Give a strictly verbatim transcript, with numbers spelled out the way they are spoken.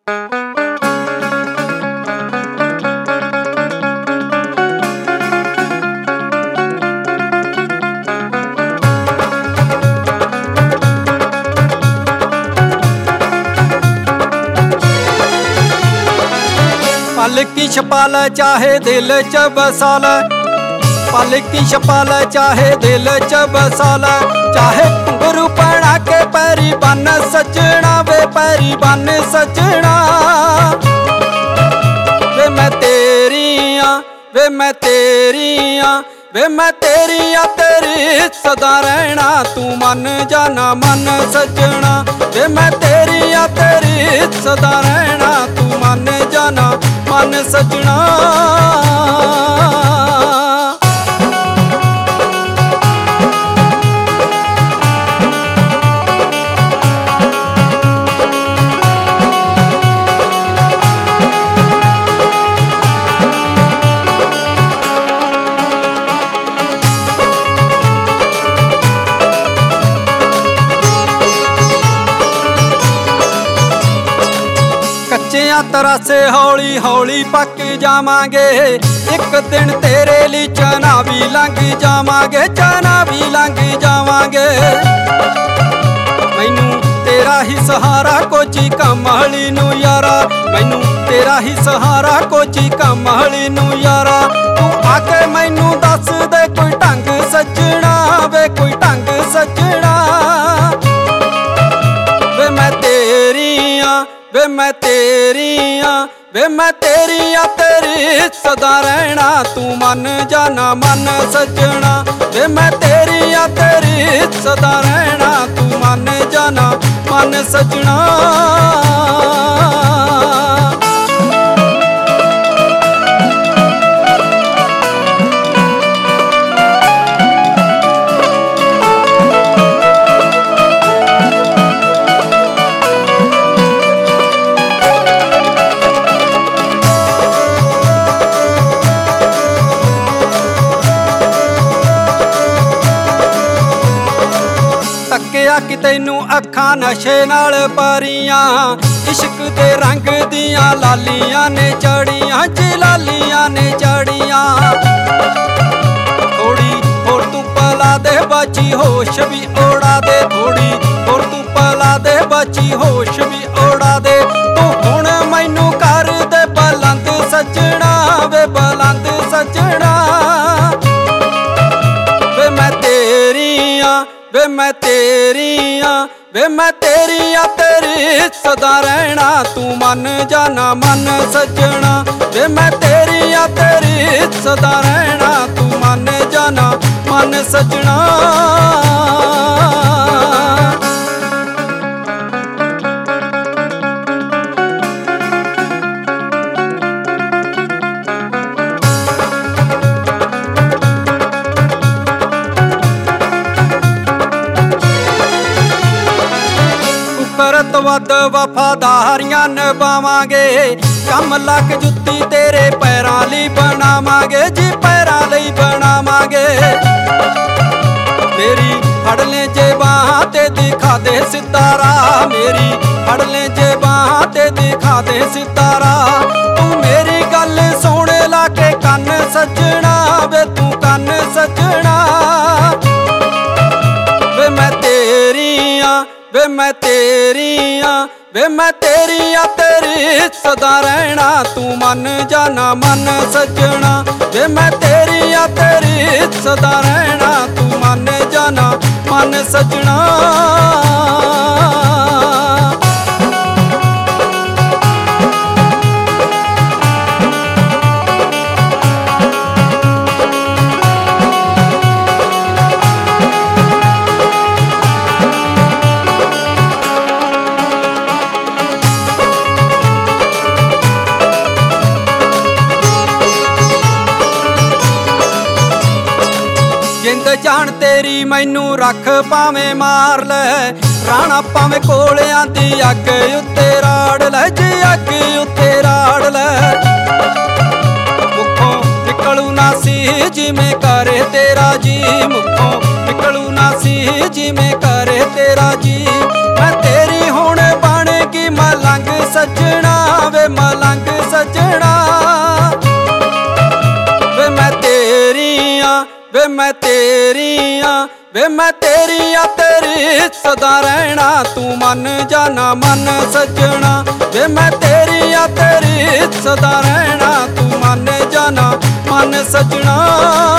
पलकी छपा ले चाहे दिल च बसा ले, पलकी छपा ले चाहे दिल च बसा ले, चाहे गुरु बना के पैरी बन सजना वे पैरी बन सजना। वे मैं तेरी हाँ वे मैं तेरी हाँ वे मैं तेरी हाँ तेरी सदा रहना तू मन जाना मन सजना। वे मैं तेरी हाँ तेरी सदा रहना तू मन जाना मन सजना। कच्चियां तरासे हौली हौली पक जावांगे, एक दिन तेरे लिए चना भी लंघ जावांगे चना भी लंघ जावांगे। मैनू तेरा ही सहारा कोची कमली नू यारा, मैनू तेरा ही सहारा कोची कमली नू यारा। तू आके मैनू दस दे कोई ढंग सजना वे कोई ढंग सजना। वे मैं तेरी हाँ वे मैं तेरी हाँ वे मैं तेरी हाँ तेरी सदा रहना तू मन जाना मन सजना। वे मैं तेरी हाँ तेरी सदा रहना तू मन जाना मन सजना। तकिया कि तैनू अखां नशे नाल भरियां, इश्क दे रंग दियां लालियां ने चढ़ियां जी लालियां ने चढ़ियां। थोड़ी होर तू पला दे बची होश भी उड़ा दे, थोड़ी होर तू पला दे बची होश भी उड़ा दे। तू हुण मैनू कर दे बुलंद सजना वे बुलंद सजना। वे मैं तेरी हाँ वे मैं तेरी हाँ वे मैं तेरी हाँ तेरी सदा रहना तू मन जाना मन सजना। वे मैं तेरी हाँ तेरी सदा रहना तू मन जाना मन सजना। करत वध वफादारियां निभावांगे, कम लग जुत्ती तेरे पैरां लई बनावांगे जी पैरां लई बनावांगे। मेरी फड़ ले जे बाहां ते दिखा दे सितारा, मेरी फड़ ले जे बाहां ते दिखा दे सितारा। तू मेरी गल सुन ला के कन सजना वे तू कन सजना। वे मैं तेरी हाँ वे मैं तेरी हाँ वे मैं तेरी हाँ तेरी सदा रहना तू मन जाना मन सजना। वे मैं तेरी हाँ तेरी सदा रहना तू मन जाना मन सजना। जिंद जान तेरी मैनू रख भावें मार ले, राणा भावें कोलियां दी अग उत्ते राड़ ले जी अग उत्ते राड़ ले। मुखों निकलू ना सी जिवें करे तेरा जी, मुखों निकलू ना सी जिवें करे तेरा जी। मैं तेरी हुण बन गई मलंग सजना वे मलंग सजना। वे मैं तेरी हाँ वे मैं तेरी हाँ वे मैं तेरी हाँ तेरी सदा रहना तू मन जाना मन सजना। वे मैं तेरी हाँ तेरी सदा रहना तू मन जाना मन सजना।